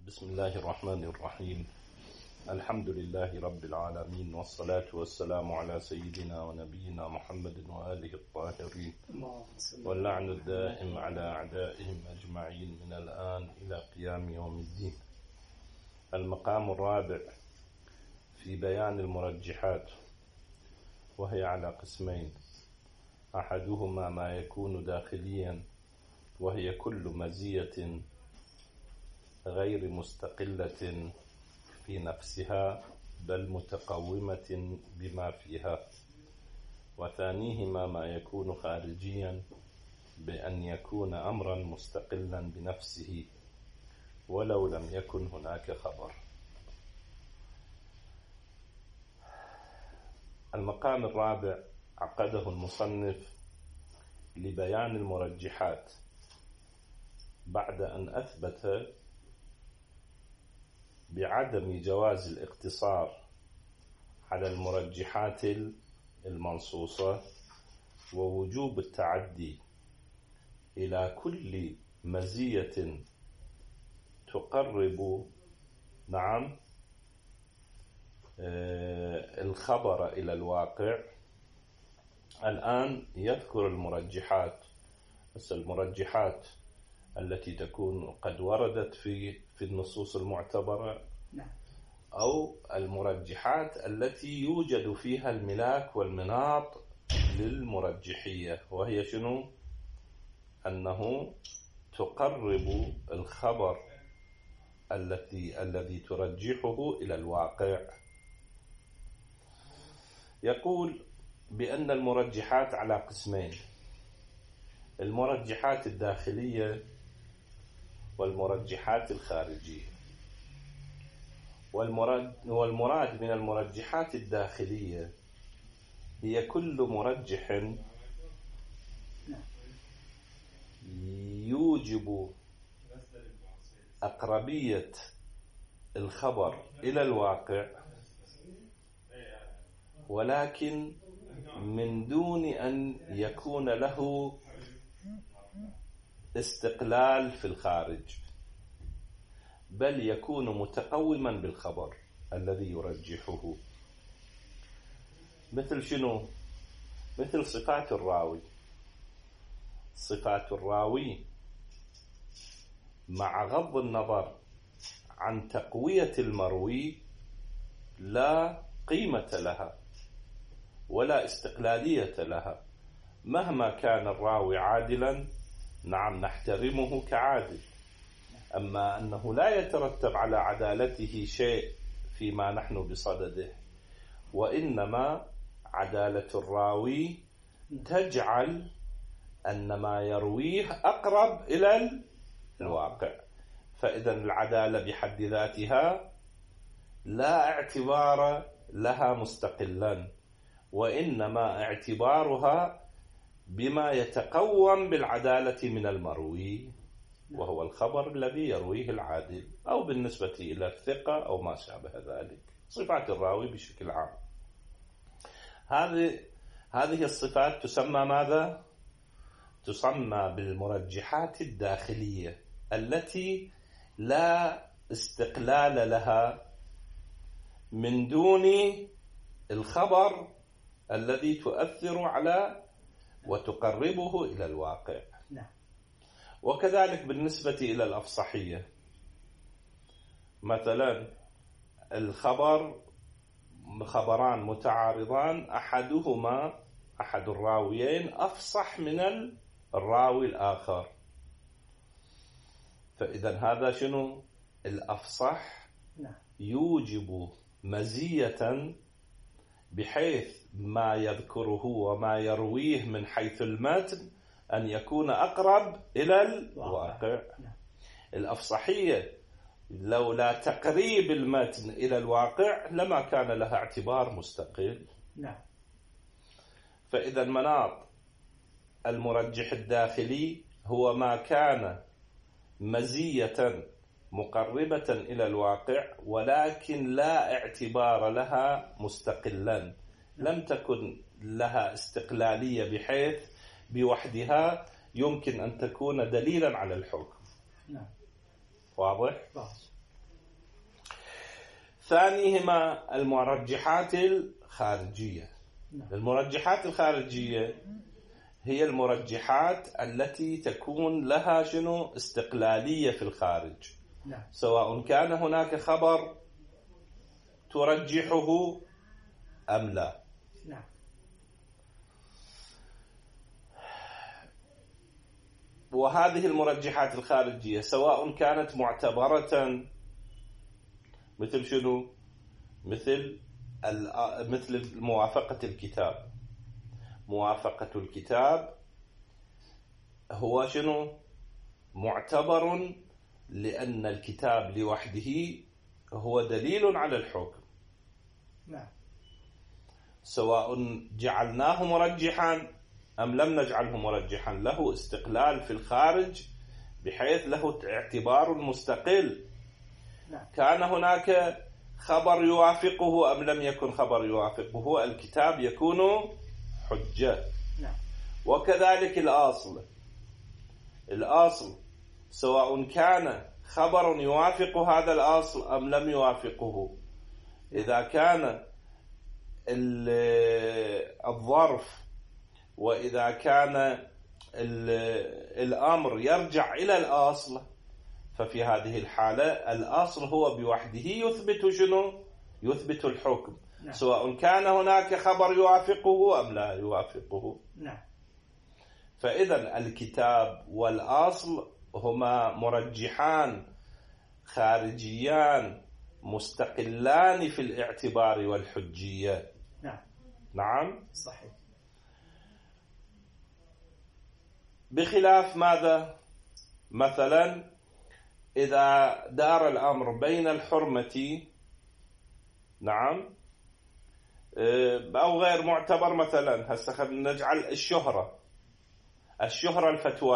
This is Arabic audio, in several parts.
بسم الله الرحمن الرحيم. الحمد لله رب العالمين، والصلاة والسلام على سيدنا ونبينا محمد وآله الطاهرين، واللعن الدائم على أعدائهم أجمعين من الآن إلى قيام يوم الدين. المقام الرابع في بيان المرجحات، وهي على قسمين: أحدهما ما يكون داخليا، وهي كل مزية غير مستقلة في نفسها بل متقومة بما فيها، وثانيهما ما يكون خارجيا بأن يكون أمرا مستقلا بنفسه ولو لم يكن هناك خبر. المقام الرابع عقده المصنف لبيان المرجحات بعد أن أثبت بعدم جواز الاقتصار على المرجحات المنصوصة، ووجوب التعدي إلى كل مزية تقرب الخبر إلى الواقع. الآن يذكر المرجحات، بس المرجحات التي تكون قد وردت في النصوص المعتبرة، أو المرجحات التي يوجد فيها الملاك والمناط للمرجحية، وهي شنو؟ أنه تقرب الخبر الذي ترجحه إلى الواقع. يقول بأن المرجحات على قسمين: المرجحات الداخلية والمرجحات الخارجية. والمراد من المرجحات الداخلية هي كل مرجح يوجب أقربية الخبر إلى الواقع، ولكن من دون أن يكون له استقلال في الخارج، بل يكون متقوما بالخبر الذي يرجحه. مثل شنو؟ مثل صفات الراوي. صفات الراوي مع غض النظر عن تقوية المروي لا قيمة لها ولا استقلالية لها، مهما كان الراوي عادلا نحترمه كعادل، أما أنه لا يترتب على عدالته شيء فيما نحن بصدده، وإنما عدالة الراوي تجعل أن ما يرويه أقرب إلى الواقع. فإذا العدالة بحد ذاتها لا اعتبار لها مستقلا، وإنما اعتبارها بما يتقوم بالعدالة من المروي، وهو الخبر الذي يرويه العادل، أو بالنسبة إلى الثقة أو ما شابه ذلك. صفات الراوي بشكل عام، هذه الصفات تسمى ماذا؟ تسمى بالمرجحات الداخلية، التي لا استقلال لها من دون الخبر الذي تؤثر على وتقربه إلى الواقع. وكذلك بالنسبة إلى الأفصحية، مثلا خبران متعارضان، أحد الراويين أفصح من الراوي الآخر، فإذا هذا شنو؟ الأفصح يوجب مزية بحيث ما يذكره وما يرويه من حيث المتن أن يكون أقرب إلى الواقع. الأفصحية لولا تقريب المتن إلى الواقع لما كان لها اعتبار مستقل. فإذا مناط المرجح الداخلي هو ما كان مزية مقربة إلى الواقع، ولكن لا اعتبار لها مستقلا، لم تكن لها استقلالية بحيث بوحدها يمكن أن تكون دليلا على الحكم. واضح؟ ثانيهما المرجحات الخارجية. المرجحات الخارجية هي المرجحات التي تكون لها استقلالية في الخارج، سواء كان هناك خبر ترجحه أم لا. وهذه المرجحات الخارجية سواء كانت معتبرة مثل مثل موافقة الكتاب. موافقة الكتاب هو معتبر لأن الكتاب لوحده هو دليل على الحكم، سواء جعلناه مرجحا أم لم نجعله مرجحا، له استقلال في الخارج بحيث له اعتبار مستقل. كان هناك خبر يوافقه أم لم يكن خبر يوافقه، الكتاب يكون حجة. وكذلك الأصل سواء كان خبر يوافق هذا الأصل أم لم يوافقه، إذا كان الظرف وإذا كان الأمر يرجع إلى الأصل، ففي هذه الحالة الأصل هو بوحده يثبت الحكم، سواء كان هناك خبر يوافقه أم لا يوافقه. فإذا الكتاب والأصل هما مرجحان خارجيان مستقلان في الاعتبار والحجية. نعم صحيح. بخلاف ماذا؟ مثلا إذا دار الأمر بين الحرمة أو غير معتبر، مثلا هسه نجعل الشهرة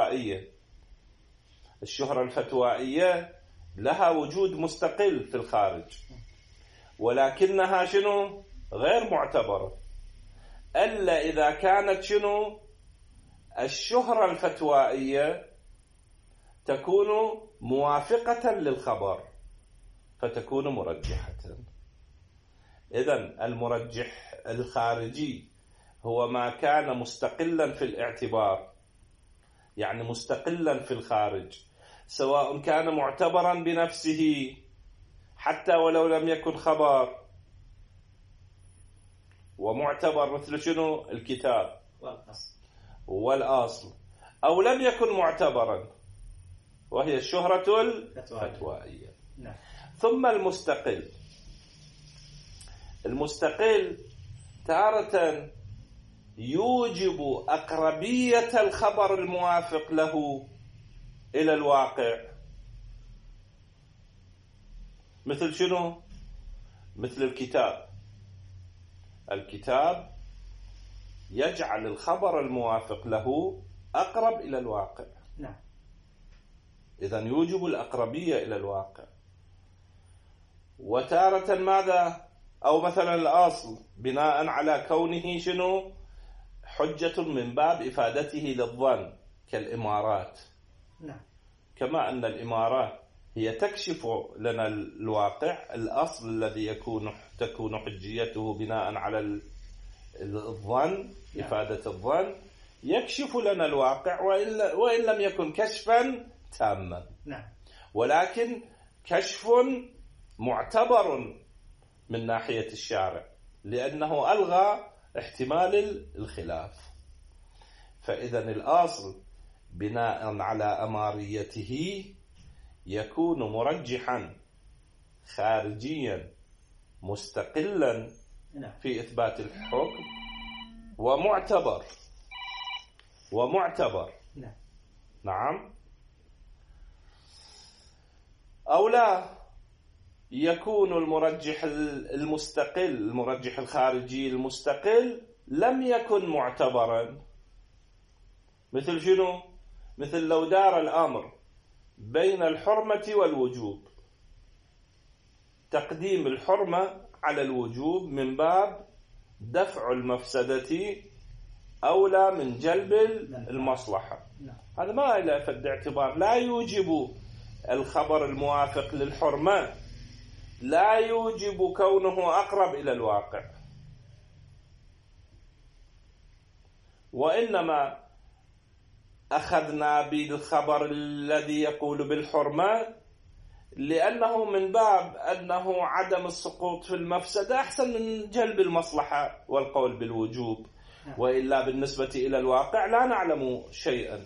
الفتوائية لها وجود مستقل في الخارج، ولكنها غير معتبرة إلا إذا كانت الشهرة الفتوائية تكون موافقة للخبر فتكون مرجحة. إذن المرجح الخارجي هو ما كان مستقلا في الاعتبار، يعني مستقلا في الخارج، سواء كان معتبرا بنفسه حتى ولو لم يكن خبر، ومعتبر مثل الكتاب والأصل، أو لم يكن معتبرا وهي الشهرة الفتوائية. ثم المستقل تارة يوجب أقربية الخبر الموافق له إلى الواقع، مثل مثل الكتاب يجعل الخبر الموافق له أقرب إلى الواقع. إذن يوجب الأقربية إلى الواقع. وتارة ماذا؟ أو مثلا الأصل بناء على كونه حجة من باب إفادته للظن كالإمارات. كما أن الإمارات هي تكشف لنا الواقع، الأصل الذي تكون حجيته بناء على الظن، إفادة الظن، يكشف لنا الواقع وإن لم يكن كشفا تاما، ولكن كشف معتبر من ناحية الشارع لأنه ألغى احتمال الخلاف. فإذا الأصل بناء على أماريته يكون مرجحا خارجيا مستقلا في إثبات الحكم ومعتبر. نعم. أو لا يكون المرجح الخارجي المستقل لم يكن معتبرا، مثل مثل لو دار الأمر بين الحرمة والوجوب، تقديم الحرمة على الوجوب من باب دفع المفسدة أولى من جلب المصلحة، هذا ما له اعتبار، لا يوجب الخبر الموافق للحرمة لا يوجب كونه أقرب إلى الواقع، وإنما أخذنا بالخبر الذي يقول بالحرمة لأنه من باب أنه عدم السقوط في المفسدة أحسن من جلب المصلحة والقول بالوجوب، وإلا بالنسبة إلى الواقع لا نعلم شيئا.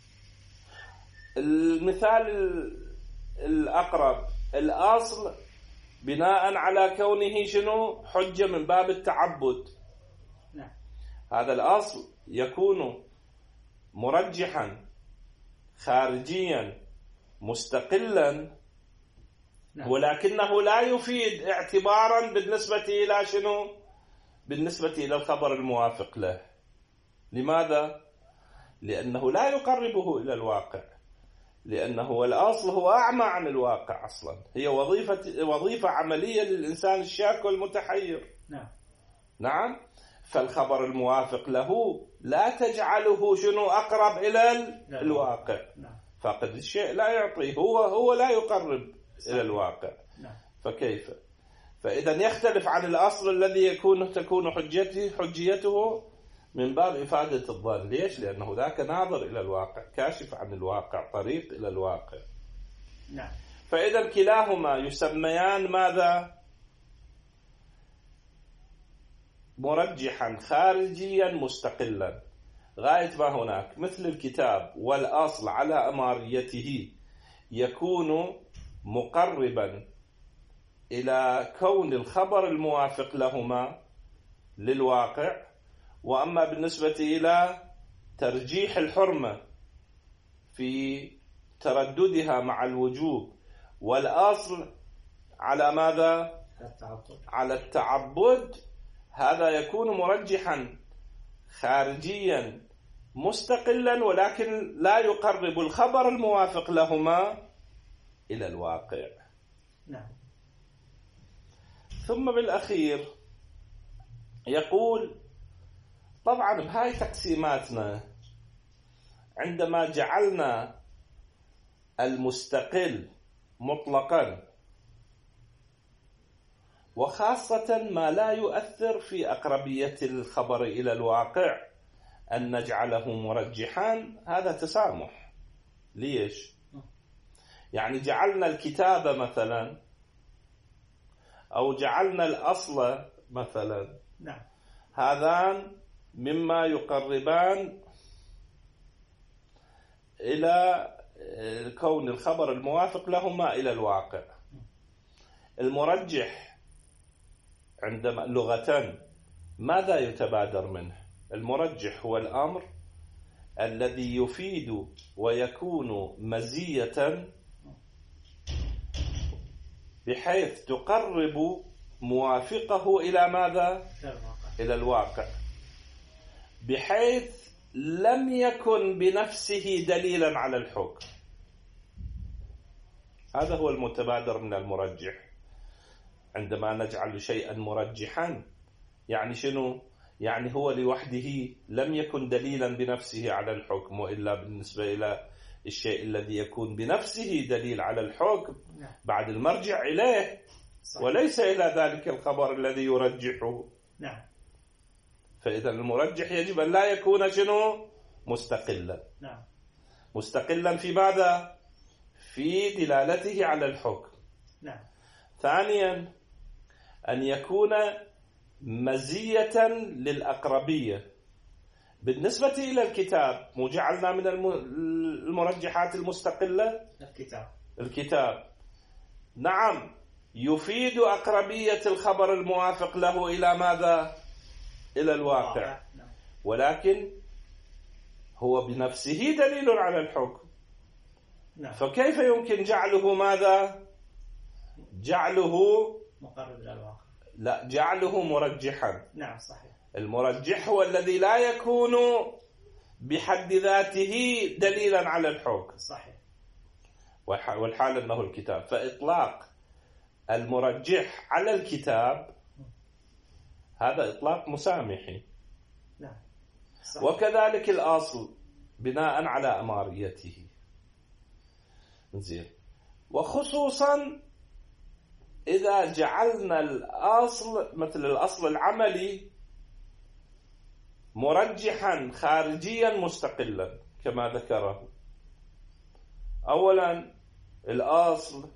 المثال الأقرب الأصل بناء على كونه شنو حجة من باب التعبد، هذا الأصل يكون مرجحا خارجيا مستقلا، ولكنه لا يفيد اعتبارا بالنسبة إلى شنو؟ بالنسبة إلى الخبر الموافق له. لماذا؟ لأنه لا يقربه إلى الواقع، لأنه الأصل هو أعمى عن الواقع أصلا، هي وظيفة عملية للإنسان الشاك والمتحير. نعم. فالخبر الموافق له لا تجعله شنو أقرب إلى الواقع، فقد الشيء لا يعطيه، هو لا يقرب إلى الواقع. فكيف؟ فإذا يختلف عن الأصل الذي تكون حجيته من باب إفادة الظن. ليش؟ لأنه ذاك ناظر إلى الواقع، كاشف عن الواقع، طريق إلى الواقع. فإذا كلاهما يسميان ماذا؟ مرجحا خارجيا مستقلا غاية ما هناك. مثل الكتاب والأصل على أماريته يكون مقربا إلى كون الخبر الموافق لهما للواقع، وأما بالنسبة إلى ترجيح الحرمة في ترددها مع الوجوب والأصل على ماذا؟ على التعبد، هذا يكون مرجحا خارجيا مستقلا، ولكن لا يقرب الخبر الموافق لهما إلى الواقع. ثم بالأخير يقول طبعا بهاي تقسيماتنا عندما جعلنا المستقل مطلقا، وخاصة ما لا يؤثر في أقربية الخبر إلى الواقع أن نجعله مرجحان، هذا تسامح. ليش؟ يعني جعلنا الكتابة مثلا أو جعلنا الأصل مثلا، هذان مما يقربان إلى كون الخبر الموافق لهما إلى الواقع. المرجح عندما لغة ماذا يتبادر منه؟ المرجح هو الأمر الذي يفيد ويكون مزية بحيث تقرب موافقه إلى ماذا؟ إلى الواقع، بحيث لم يكن بنفسه دليلا على الحكم. هذا هو المتبادر من المرجح. عندما نجعل شيئا مرجحا يعني شنو؟ يعني هو لوحده لم يكن دليلا بنفسه على الحكم، وإلا بالنسبة إلى الشيء الذي يكون بنفسه دليل على الحكم بعد المرجع إليه، وليس إلى ذلك الخبر الذي يرجحه. فإذا المرجح يجب أن لا يكون شنو؟ مستقلا. مستقلا في ماذا؟ في دلالته على الحكم. ثانيا أن يكون مزية للأقربية. بالنسبة إلى الكتاب مجعلنا من المرجحات المستقلة الكتاب نعم يفيد أقربية الخبر الموافق له إلى ماذا؟ إلى الواقع، ولكن هو بنفسه دليل على الحكم. فكيف يمكن جعله ماذا؟ جعله مقرب إلى الواقع؟ لا، جعله مرجحا. صحيح. المرجح هو الذي لا يكون بحد ذاته دليلا على الحكم. صحيح. والحال أنه الكتاب، فإطلاق المرجح على الكتاب هذا إطلاق مسامحي. وكذلك الأصل بناء على أماريته. زين. وخصوصا إذا جعلنا الأصل مثل الأصل العملي مرجحا خارجيا مستقلا كما ذكره. أولا الأصل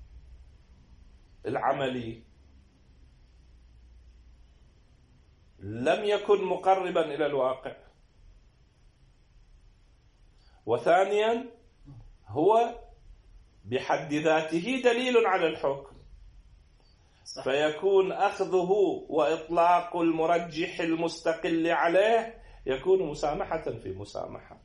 العملي لم يكن مقربا إلى الواقع، وثانيا هو بحد ذاته دليل على الحكم، فيكون أخذه وإطلاق المرجح المستقل عليه يكون مسامحة في مسامحة.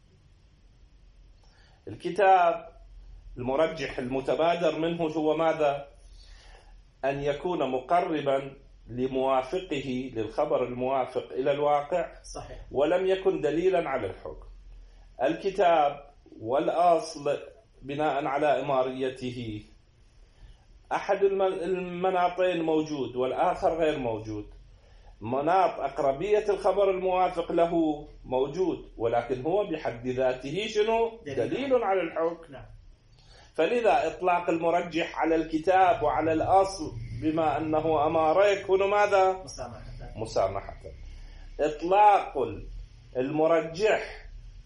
الكتاب المرجح المتبادر منه هو ماذا؟ أن يكون مقربا لموافقه للخبر الموافق إلى الواقع، صحيح، ولم يكن دليلا على الحكم. الكتاب والأصل بناء على إماريته أحد المناطين موجود والآخر غير موجود. مناط أقربية الخبر الموافق له موجود، ولكن هو بحد ذاته شنو؟ دليل على الحكم. فلذا إطلاق المرجح على الكتاب وعلى الأصل بما أنه أمارة يكون ماذا؟ مسامحة. إطلاق المرجح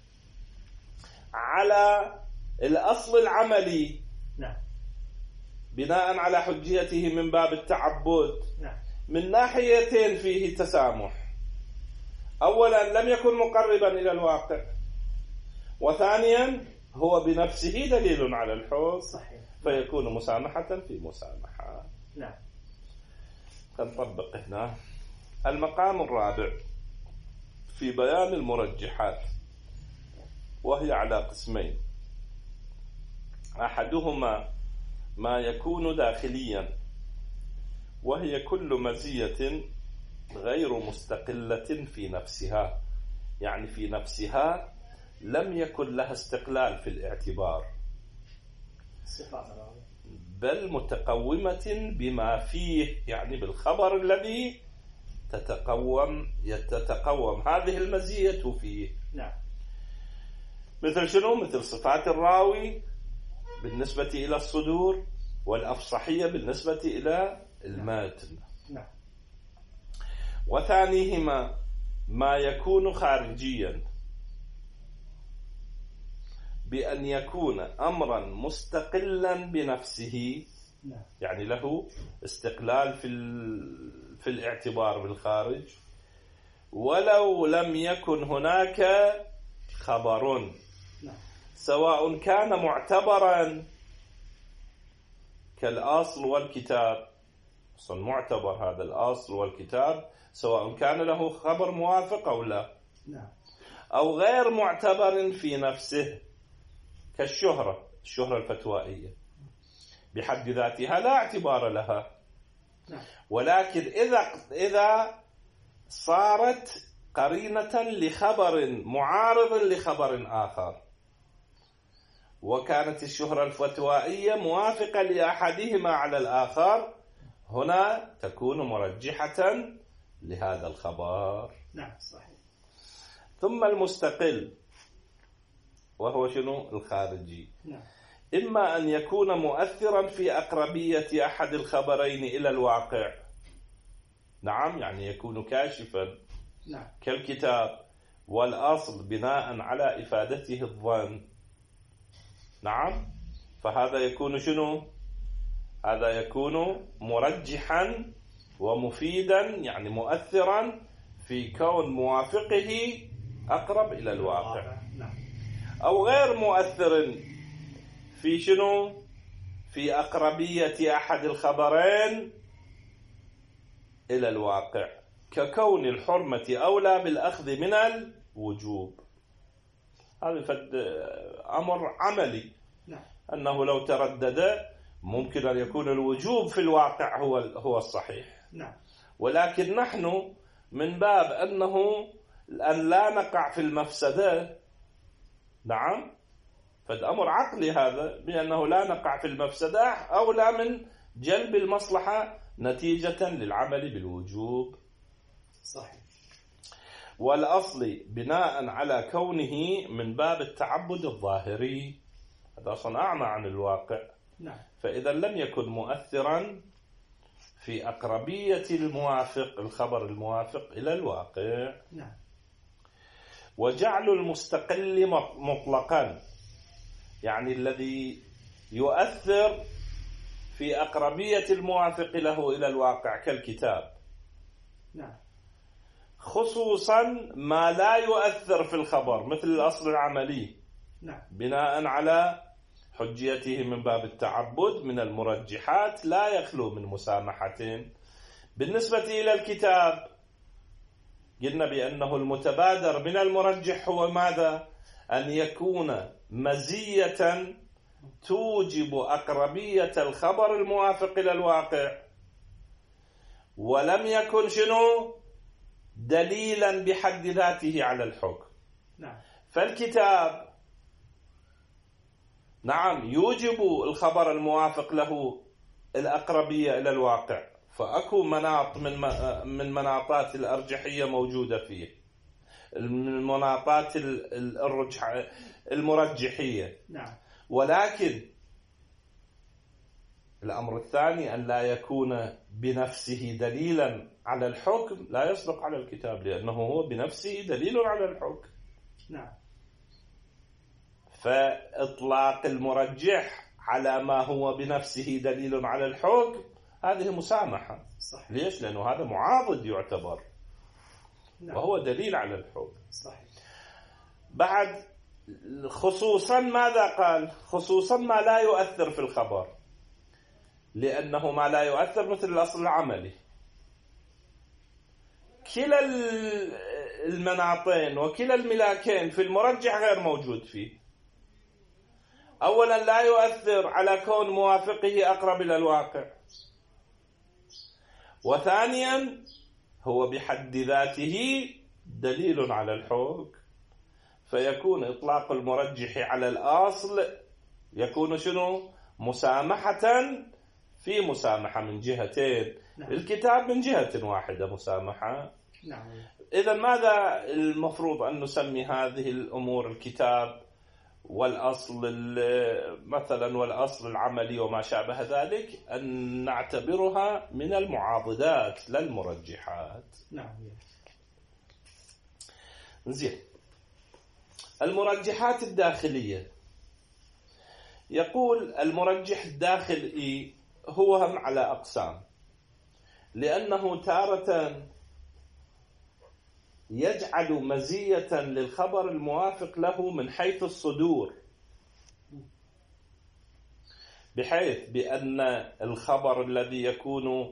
على الأصل العملي بناء على حجيته من باب التعبد من ناحيتين فيه تسامح. أولا لم يكن مقربا إلى الواقع، وثانيا هو بنفسه دليل على الحكم، فيكون مسامحة في مسامحة. نطبق هنا المقام الرابع في بيان المرجحات، وهي على قسمين. أحدهما ما يكون داخليا، وهي كل مزية غير مستقلة في نفسها، يعني في نفسها لم يكن لها استقلال في الاعتبار، بل متقومة بما فيه، يعني بالخبر الذي تتقوم هذه المزية فيه. مثل شنو؟ مثل صفات الراوي بالنسبة إلى الصدور، والأفصحية بالنسبة إلى المتن. وثانيهما ما يكون خارجيا، بأن يكون أمرا مستقلا بنفسه، يعني له استقلال في الاعتبار بالخارج، ولو لم يكن هناك خبر، سواء كان معتبرا كالأصل والكتاب، أصلا معتبر هذا الأصل والكتاب سواء كان له خبر موافق أو لا، أو غير معتبر في نفسه كالشهرة، الشهرة الفتوائية بحد ذاتها لا اعتبار لها، ولكن إذا صارت قرينة لخبر معارض لخبر آخر، وكانت الشهرة الفتوائية موافقة لأحدهما على الآخر، هنا تكون مرجحة لهذا الخبر. صحيح. ثم المستقل، وهو شنو؟ الخارجي. إما أن يكون مؤثرا في أقربية أحد الخبرين إلى الواقع، يعني يكون كاشفا، كالكتاب والأصل بناء على إفادته الظن، فهذا يكون شنو؟ هذا يكون مرجحا ومفيدا، يعني مؤثرا في كون موافقه أقرب إلى الواقع، أو غير مؤثر في شنو؟ في أقربية أحد الخبرين إلى الواقع، ككون الحرمة أولى بالأخذ من الوجوب. هذا أمر عملي، أنه لو تردد ممكن أن يكون الوجوب في الواقع هو الصحيح، ولكن نحن من باب أنه أن لا نقع في المفسدة، فالأمر عقلي هذا، بأنه لا نقع في المفسدة أولى من جلب المصلحة نتيجة للعمل بالوجوب. صحيح. والأصل بناء على كونه من باب التعبد الظاهري، هذا أصلا أعمى عن الواقع، فإذا لم يكن مؤثرا في أقربية الخبر الموافق إلى الواقع. نعم. وجعل المستقل مطلقا، يعني الذي يؤثر في أقربية الموافق له إلى الواقع كالكتاب. نعم. خصوصا ما لا يؤثر في الخبر مثل الأصل العملي. نعم. بناء على حجيته من باب التعبد من المرجحات لا يخلو من مسامحة. بالنسبة إلى الكتاب قلنا بأنه المتبادر من المرجح هو ماذا؟ أن يكون مزية توجب أقربية الخبر الموافق إلى الواقع، ولم يكن شنو؟ دليلا بحد ذاته على الحكم. نعم. فالكتاب نعم يوجب الخبر الموافق له الأقربية إلى الواقع، فأكو مناط من مناطات الأرجحية موجودة فيه، المناطات المرجحية. نعم. ولكن الأمر الثاني أن لا يكون بنفسه دليلا على الحكم لا يصدق على الكتاب، لأنه هو بنفسه دليل على الحكم. نعم. فإطلاق المرجح على ما هو بنفسه دليل على الحكم هذه مسامحة. صحيح. ليش؟ لأنه هذا معاضد يعتبر. نعم. وهو دليل على الحكم. صحيح. بعد خصوصا ماذا قال؟ خصوصا ما لا يؤثر في الخبر، لأنه ما لا يؤثر مثل الأصل العملي. كلا المناطين وكلا الملاكين في المرجح غير موجود فيه. أولا لا يؤثر على كون موافقه أقرب إلى الواقع، وثانيا هو بحد ذاته دليل على الحكم، فيكون إطلاق المرجح على الأصل يكون شنو؟ مسامحة في مسامحة من جهتين. نعم. الكتاب من جهة واحدة مسامحة. نعم. إذا ماذا المفروض أن نسمي هذه الأمور؟ الكتاب والأصل مثلا والأصل العملي وما شابه ذلك أن نعتبرها من المعاضدات لا المرجحات. نعم. زين. المرجحات الداخلية، يقول المرجح الداخلي هو هم على أقسام، لأنه تارة يجعل مزية للخبر الموافق له من حيث الصدور، بحيث بأن الخبر الذي يكون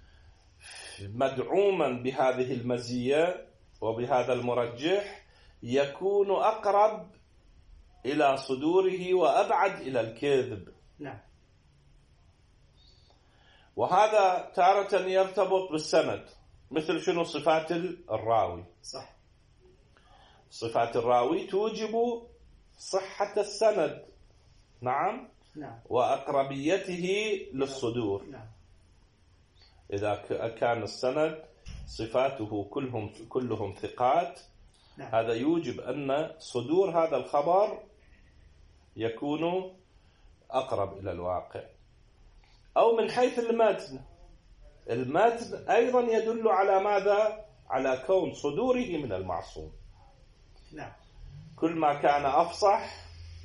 مدعوما بهذه المزية وبهذا المرجح يكون أقرب إلى صدوره وأبعد إلى الكذب. نعم. وهذا تارة يرتبط بالسند، مثل شنو؟ صفات الراوي. صح. صفات الراوي توجب صحة السند. نعم. نعم. وأقربيته للصدور. نعم. إذا كان السند صفاته كلهم ثقات، نعم. هذا يوجب أن صدور هذا الخبر يكون أقرب إلى الواقع. أو من حيث المتن أيضا يدل على ماذا؟ على كون صدوره من المعصوم. نعم. كل ما كان أفصح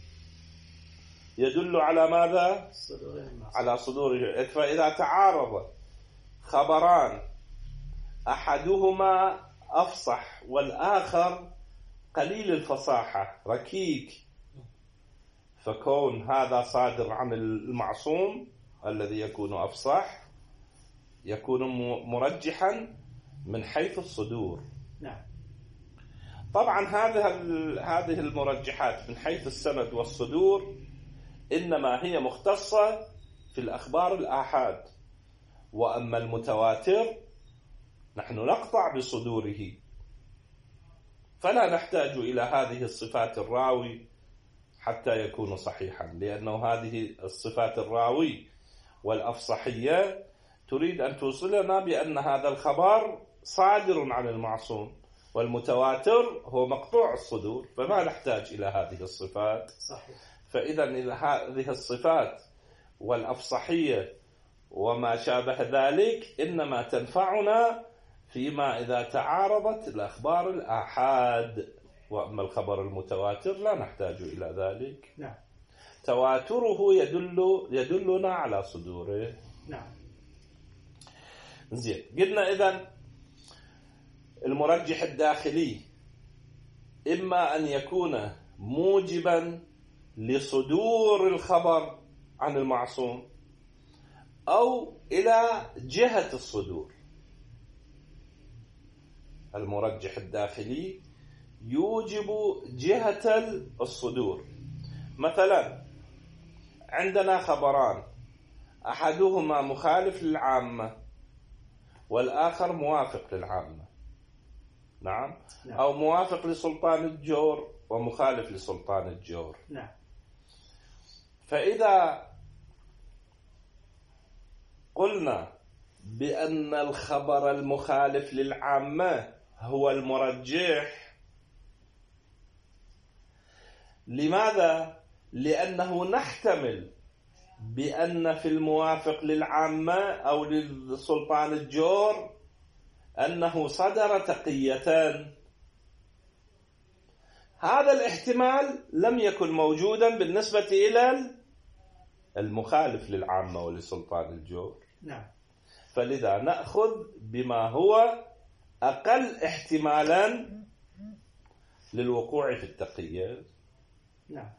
يدل على ماذا؟ على صدوره. فإذا تعارض خبران أحدهما أفصح والآخر قليل الفصاحة ركيك، فكون هذا صادر عن المعصوم الذي يكون أفصح يكون مرجحا من حيث الصدور. نعم. طبعا هذه المرجحات من حيث السند والصدور إنما هي مختصة في الأخبار الآحاد، وأما المتواتر نحن نقطع بصدوره، فلا نحتاج إلى هذه الصفات الراوي حتى يكون صحيحا، لأنه هذه الصفات الراوي والأفصحية تريد أن توصلنا بأن هذا الخبر صادر عن المعصوم، والمتواتر هو مقطوع الصدور، فما نحتاج إلى هذه الصفات. صحيح. فإذا إذا هذه الصفات والأفصحية وما شابه ذلك إنما تنفعنا فيما إذا تعارضت الأخبار الآحاد، وأما الخبر المتواتر لا نحتاج إلى ذلك. نعم. تواتره يدلنا على صدوره. نعم. زين، قلنا إذن المرجح الداخلي إما أن يكون موجبا لصدور الخبر عن المعصوم أو إلى جهة الصدور. المرجح الداخلي يوجب جهة الصدور. مثلا عندنا خبران، أحدهما مخالف للعامة والآخر موافق للعامة. نعم. أو موافق لسلطان الجور ومخالف لسلطان الجور. نعم. فإذا قلنا بأن الخبر المخالف للعامة هو المرجح، لماذا؟ لأنه نحتمل بأن في الموافق للعامة أو للسلطان الجور أنه صدر تقيتان. هذا الاحتمال لم يكن موجودا بالنسبة إلى المخالف للعامة ولسلطان الجور. نعم. فلذا نأخذ بما هو أقل احتمالا للوقوع في التقية. نعم.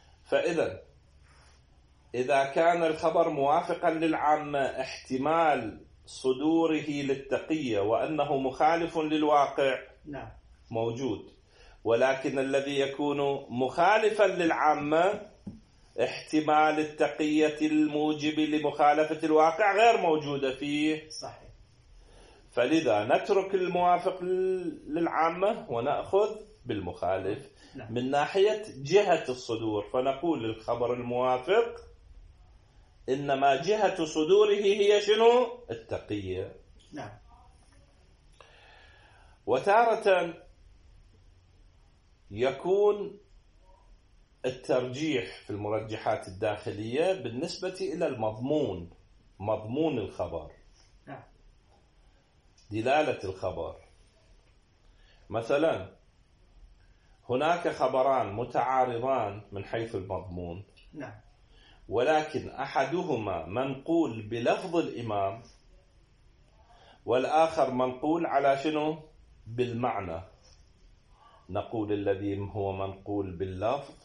إذا كان الخبر موافقا للعامة احتمال صدوره للتقية وأنه مخالف للواقع نعم موجود، ولكن الذي يكون مخالفا للعامة احتمال التقية الموجب لمخالفة الواقع غير موجودة فيه. صحيح. فلذا نترك الموافق للعامة ونأخذ بالمخالف. نعم. من ناحية جهة الصدور فنقول للخبر الموافق إنما جهة صدوره هي شنو؟ التقية. نعم. وتارة يكون الترجيح في المرجحات الداخلية بالنسبة إلى المضمون، مضمون الخبر. نعم. دلالة الخبر. مثلا هناك خبران متعارضان من حيث المضمون. نعم. ولكن أحدهما منقول بلفظ الإمام والآخر منقول على شنو؟ بالمعنى. نقول الذي هو منقول باللفظ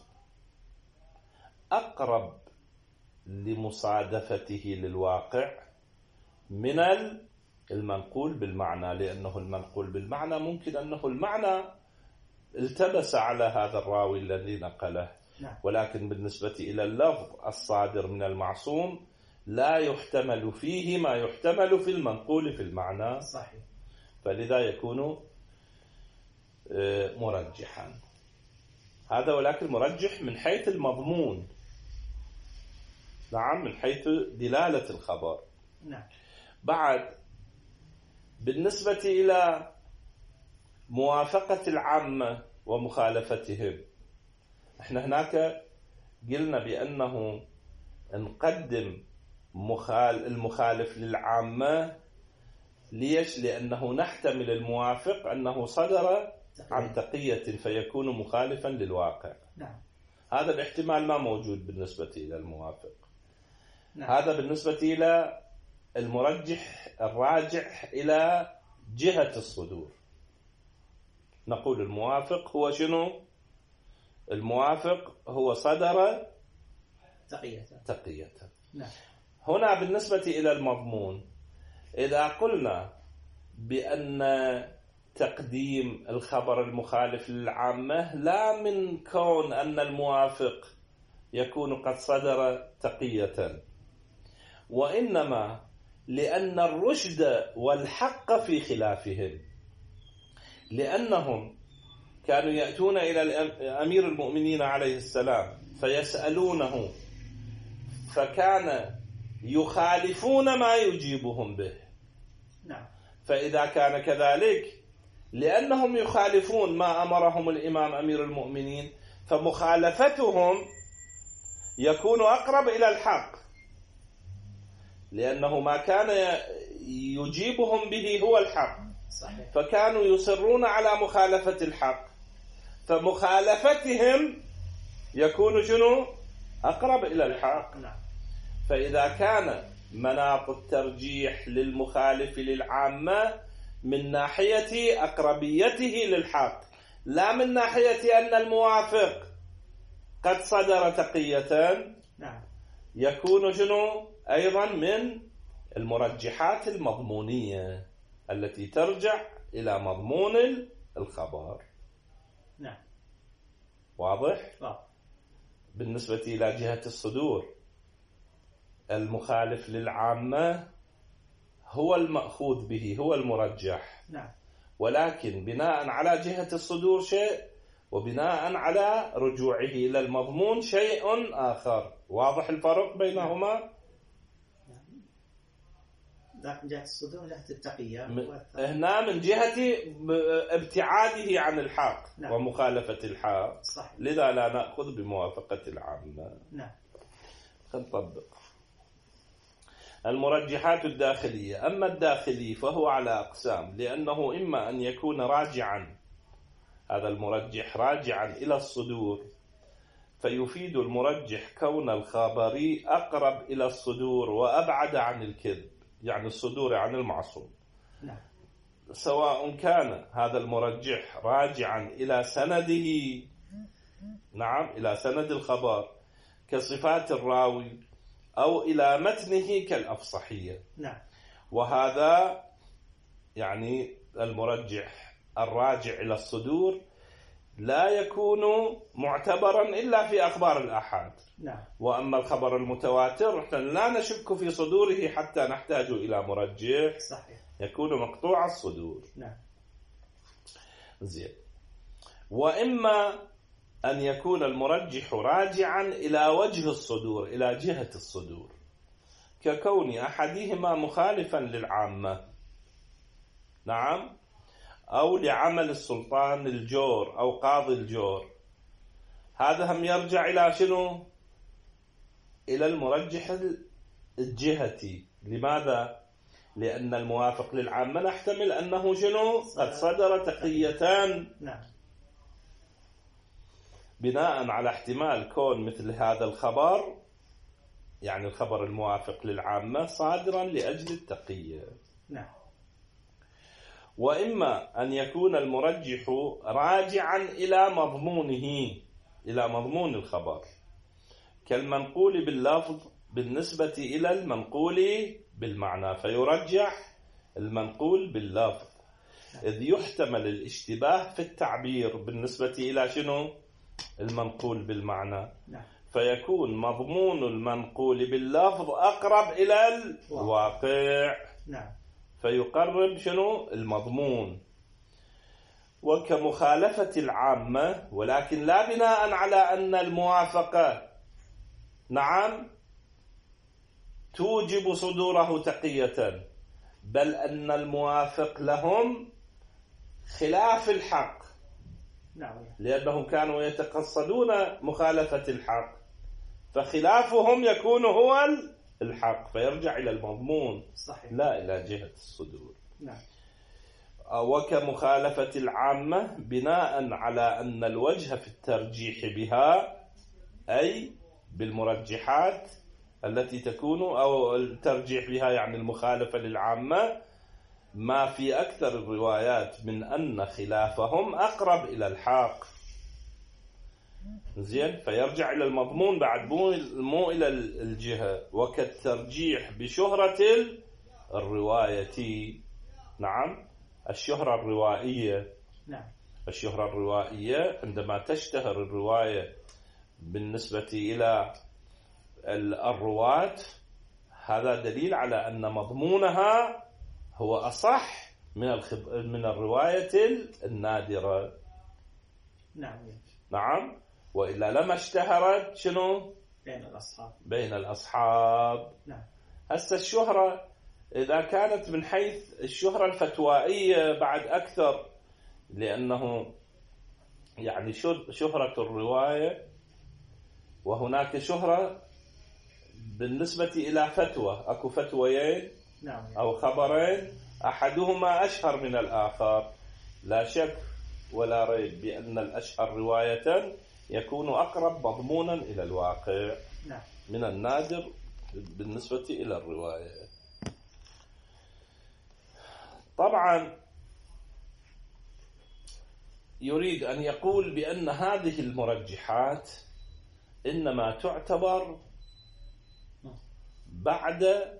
أقرب لمصادفته للواقع من المنقول بالمعنى، لأنه المنقول بالمعنى ممكن أنه المعنى التبس على هذا الراوي الذي نقله. نعم. ولكن بالنسبة إلى اللفظ الصادر من المعصوم لا يحتمل فيه ما يحتمل في المنقول في المعنى. صحيح. فلذا يكون مرجحا هذا، ولكن مرجح من حيث المضمون. نعم، من حيث دلالة الخبر. نعم. بعد بالنسبة إلى موافقة العامة ومخالفتهم، احنا هناك قلنا بأنه نقدم المخالف للعامة. ليش؟ لأنه نحتمل الموافق أنه صدر عن تقية فيكون مخالفا للواقع. نعم. هذا الاحتمال ما موجود بالنسبة إلى الموافق. نعم. هذا بالنسبة إلى المرجح الراجح إلى جهة الصدور. نقول الموافق هو شنو؟ الموافق هو صدر تقية. نعم. هنا بالنسبة إلى المضمون، إذا قلنا بأن تقديم الخبر المخالف للعامة لا من كون أن الموافق يكون قد صدر تقية، وإنما لأن الرشد والحق في خلافهم، لأنهم كانوا يأتون إلى أمير المؤمنين عليه السلام فيسألونه، فكان يخالفون ما يجيبهم به. نعم. فإذا كان كذلك لأنهم يخالفون ما أمرهم الإمام أمير المؤمنين فمخالفتهم يكون أقرب إلى الحق. لأنه ما كان يجيبهم به هو الحق، صحيح. فكانوا يصرون على مخالفة الحق، فمخالفتهم يكون شنو؟ أقرب إلى الحق. نعم. فإذا كان مناط الترجيح للمخالف للعامة من ناحية أقربيته للحق، لا من ناحية أن الموافق قد صدر تقية، نعم، يكون شنو؟ أيضا من المرجحات المضمونية التي ترجع إلى مضمون الخبر. نعم، واضح؟ واضح. بالنسبة إلى جهة الصدور، المخالف للعامة هو المأخوذ به، هو المرجح. نعم. ولكن بناء على جهة الصدور شيء، وبناء على رجوعه إلى المضمون شيء آخر. واضح الفرق بينهما؟ جهة الصدور جهة التقية، هنا من جهة ابتعاده عن الحق. نعم. ومخالفة الحق. صحيح. لذا لا نأخذ بموافقة العامة. نعم. نطبق المرجحات الداخلية. أما الداخلي فهو على أقسام، لأنه إما أن يكون راجعا، هذا المرجح راجعا إلى الصدور، فيفيد المرجح كون الخبري أقرب إلى الصدور وأبعد عن الكذب، يعني الصدور عن المعصوم. نعم. سواء كان هذا المرجح راجعا إلى سنده، نعم، إلى سند الخبر كصفات الراوي، أو إلى متنه كالأفصحية. نعم. وهذا يعني المرجح الراجع إلى الصدور لا يكون معتبرا إلا في أخبار الآحاد. نعم. وأما الخبر المتواتر نحن لا نشك في صدوره حتى نحتاج إلى مرجح. صحيح. يكون مقطوع الصدور. نعم. زين. وإما أن يكون المرجح راجعا إلى وجه الصدور، إلى جهة الصدور، ككون أحدهما مخالفا للعامة، نعم، أو لعمل السلطان الجور أو قاضي الجور. هذا هم يرجع إلى شنو؟ إلى المرجح الجهتي. لماذا؟ لأن الموافق للعامة نحتمل أنه شنو؟ قد صدر تقيتان. نعم. بناء على احتمال كون مثل هذا الخبر، يعني الخبر الموافق للعامة، صادرا لأجل التقية. نعم. وإما أن يكون المرجح راجعا إلى مضمونه، إلى مضمون الخبر، كالمنقول باللفظ بالنسبة إلى المنقول بالمعنى، فيرجح المنقول باللفظ، إذ يحتمل الاشتباه في التعبير بالنسبة إلى شنو؟ المنقول بالمعنى. نعم. فيكون مضمون المنقول باللفظ أقرب إلى الواقع. نعم. فيقرب شنو؟ المضمون. وكمخالفة العامة، ولكن لا بناء على أن الموافقة، نعم، توجب صدوره تقية، بل أن الموافق لهم خلاف الحق. نعم. لأنهم كانوا يتقصدون مخالفة الحق، فخلافهم يكون هو الحق، فيرجع إلى المضمون. صحيح. لا إلى جهة الصدور. نعم. وكمخالفة العامة بناء على أن الوجه في الترجيح بها، أي بالمرجحات التي تكون، أو الترجيح بها يعني المخالفة للعامة، ما في أكثر الروايات من أن خلافهم أقرب إلى الحق. زين. فيرجع إلى المضمون بعد، مو إلى الجهة. وكالترجيح بشهرة الرواية، نعم، الشهرة الروائية. نعم. الشهرة الروائية عندما تشتهر الرواية بالنسبة إلى الرواة، هذا دليل على أن مضمونها هو أصح من الرواية النادرة. نعم. نعم. وإلا لما اشتهرت شنو؟ بين الأصحاب. نعم. هسه الشهرة إذا كانت من حيث الشهرة الفتوائية بعد أكثر، لأنه يعني شهرة الرواية، وهناك شهرة بالنسبة إلى فتوى أكو فتويين نعم أو خبرين أحدهما أشهر من الآخر، لا شك ولا ريب بأن الأشهر رواية يكون أقرب مضمونا إلى الواقع نعم من النادر بالنسبة إلى الرواية. طبعا يريد أن يقول بأن هذه المرجحات إنما تعتبر بعد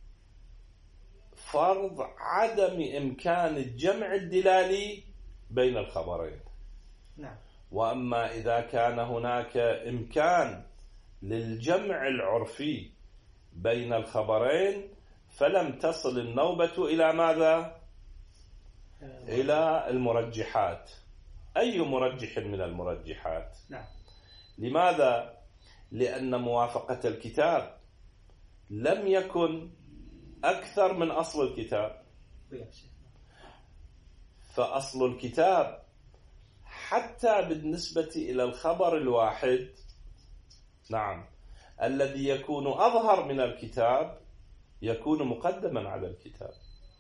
فرض عدم إمكان الجمع الدلالي بين الخبرين. نعم. وأما إذا كان هناك إمكان للجمع العرفي بين الخبرين فلم تصل النوبة إلى ماذا؟ إلى المرجحات. أي مرجح من المرجحات؟ نعم. لماذا؟ لأن موافقة الكتاب لم يكن أكثر من أصل الكتاب. فأصل الكتاب حتى بالنسبة إلى الخبر الواحد نعم الذي يكون أظهر من الكتاب يكون مقدما على الكتاب.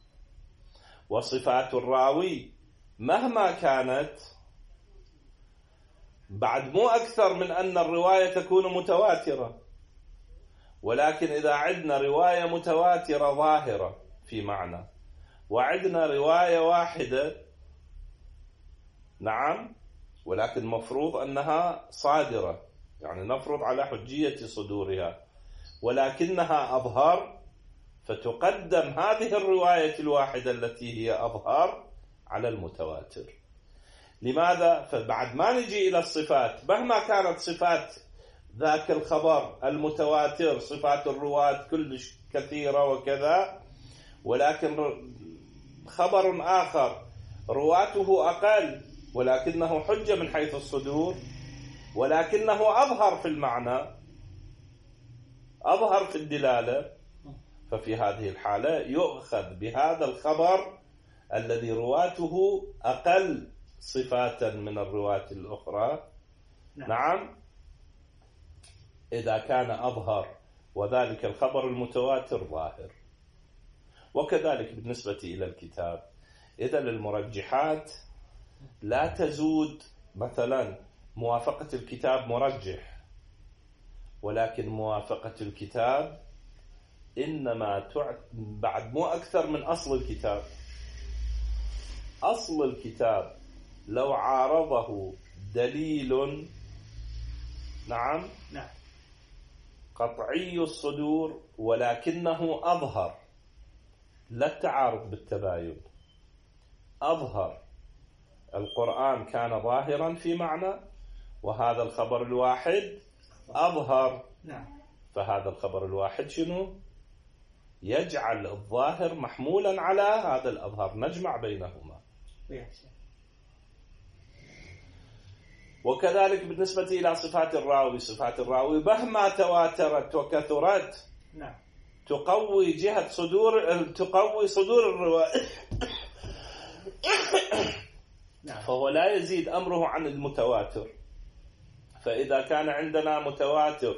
وصفات الراوي مهما كانت بعد مو أكثر من أن الرواية تكون متواترة، ولكن إذا عندنا رواية متواترة ظاهرة في معنى وعندنا رواية واحدة نعم ولكن مفروض أنها صادرة، يعني نفرض على حجية صدورها ولكنها أظهر، فتقدم هذه الرواية الواحدة التي هي أظهر على المتواتر. لماذا؟ فبعد ما نجي إلى الصفات مهما كانت صفات ذاك الخبر المتواتر صفات الرواة كلش كثيرة وكذا، ولكن خبر آخر رواته أقل ولكنه حجة من حيث الصدور ولكنه أظهر في المعنى أظهر في الدلالة، ففي هذه الحالة يؤخذ بهذا الخبر الذي رواته أقل صفاتا من الرواة الأخرى نعم إذا كان أظهر وذلك الخبر المتواتر ظاهر. وكذلك بالنسبة إلى الكتاب. إذا المرجحات لا تزود مثلا موافقة الكتاب مرجح، ولكن موافقة الكتاب إنما بعد مو أكثر من أصل الكتاب. أصل الكتاب لو عارضه دليل نعم قطعي الصدور ولكنه أظهر، لا التعارض بالتباين، أظهر القرآن كان ظاهرا في معنى وهذا الخبر الواحد أظهر فهذا الخبر الواحد شنو؟ يجعل الظاهر محمولا على هذا الأظهر، نجمع بينهما. وكذلك بالنسبة إلى صفات الراوي، صفات الراوي مهما تواترت وكثرت تقوي جهة تقوي صدور الرواية فهو لا يزيد أمره عن المتواتر. فإذا كان عندنا متواتر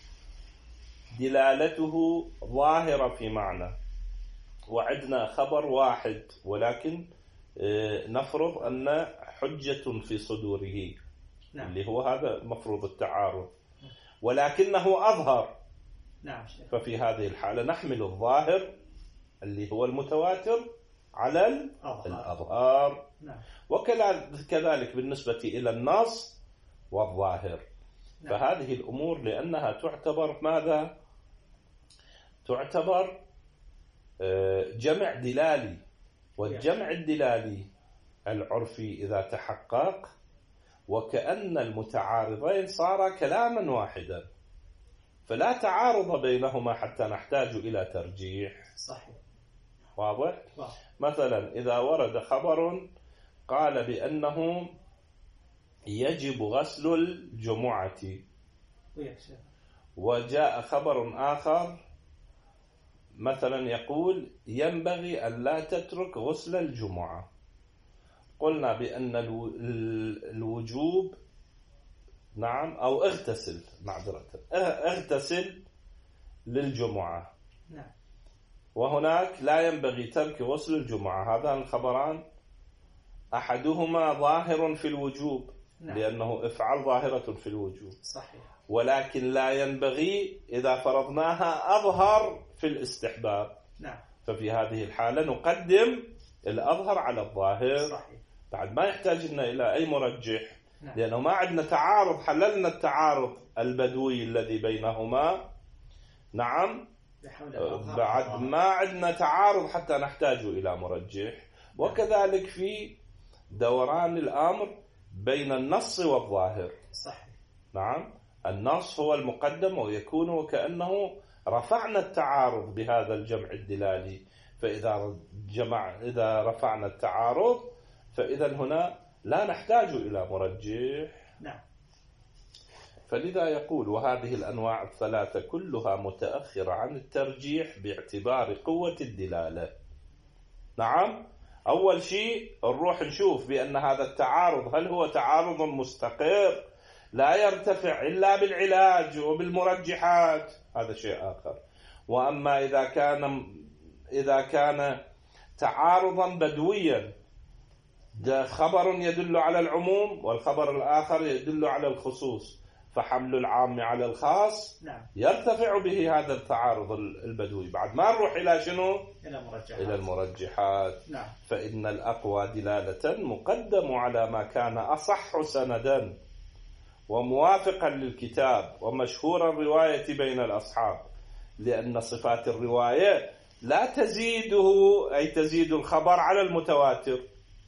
دلالته ظاهرة في معنى وعندنا خبر واحد ولكن نفرض أن حجة في صدوره اللي هو هذا مفروض التعارض ولكنه أظهر ففي هذه الحالة نحمل الظاهر اللي هو المتواتر على الأظهار. وكذلك بالنسبة إلى النص والظاهر. فهذه الأمور لأنها تعتبر ماذا؟ تعتبر جمع دلالي، والجمع الدلالي العرفي إذا تحقق وكأن المتعارضين صار كلاما واحدا فلا تعارض بينهما حتى نحتاج إلى ترجيح. صحيح. واضح؟ مثلا إذا ورد خبر قال بأنه يجب غسل الجمعة وجاء خبر آخر مثلا يقول ينبغي أن لا تترك غسل الجمعة، قلنا بأن الوجوب نعم أو اغتسل معذرة اغتسل للجمعة. نعم. وهناك لا ينبغي ترك غسل الجمعة. هذان الخبران أحدهما ظاهر في الوجوب، نعم. لأنه افعل ظاهرة في الوجوب، صحيح. ولكن لا ينبغي إذا فرضناها أظهر في الاستحباب. نعم. ففي هذه الحالة نقدم الأظهر على الظاهر. صحيح. بعد ما يحتاج لنا إلى أي مرجح. نعم. لأنه ما عندنا تعارض، حللنا التعارض البدوي الذي بينهما. نعم. بعد ما عندنا تعارض حتى نحتاج إلى مرجح. وكذلك في دوران الأمر بين النص والظاهر. صحيح. نعم. النص هو المقدم ويكون وكأنه رفعنا التعارض بهذا الجمع الدلالي. إذا رفعنا التعارض فإذا هنا لا نحتاج إلى مرجح. نعم. فلذا يقول وهذه الأنواع الثلاثة كلها متأخرة عن الترجيح باعتبار قوة الدلالة. نعم. أول شيء نروح نشوف بأن هذا التعارض هل هو تعارض مستقر لا يرتفع إلا بالعلاج وبالمرجحات، هذا شيء آخر. وأما إذا كان تعارضا بدويا، ده خبر يدل على العموم والخبر الآخر يدل على الخصوص، فحمل العام على الخاص نعم. يرتفع به هذا التعارض البدوي. بعد ما نروح إلى شنو؟ إلى المرجحات. نعم. فإن الأقوى دلالة مقدم على ما كان أصح سندا وموافقا للكتاب ومشهور الرواية بين الأصحاب، لأن صفات الرواية لا تزيده، أي تزيد الخبر على المتواتر.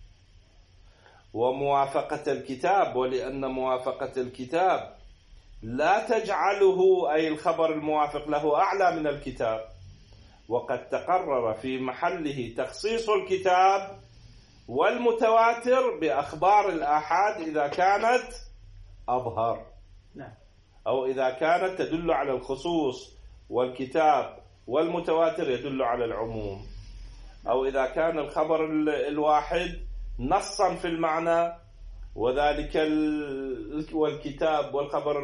وموافقة الكتاب، ولأن موافقة الكتاب لا تجعله، أي الخبر الموافق له، أعلى من الكتاب. وقد تقرر في محله تخصيص الكتاب والمتواتر بأخبار الآحاد إذا كانت أظهر. نعم. أو إذا كانت تدل على الخصوص، والكتاب والمتواتر يدل على العموم. أو إذا كان الخبر الواحد نصا في المعنى، وذلك والكتاب والخبر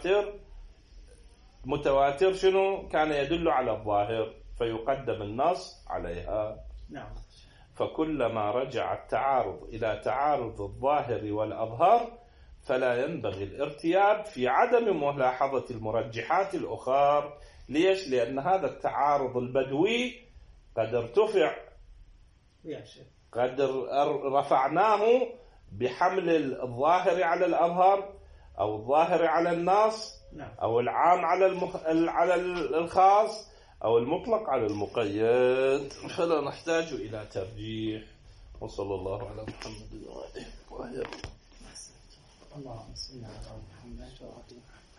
المتواتر شنو كان يدل على الظاهر، فيقدم النص عليها. نعم. فكلما رجع التعارض إلى تعارض الظاهر والأظهر فلا ينبغي الارتياب في عدم ملاحظة المرجحات الأخرى. ليش؟ لأن هذا التعارض البدوي قد ارتفع، قد رفعناه بحمل الظاهر على الأظهر، أو الظاهر على النص، أو العام على الخاص، أو المطلق على المقيد، فلا نحتاج إلى ترجيح. وصلى الله على محمد وآله وصحبه. اللهم صل على محمد وآله.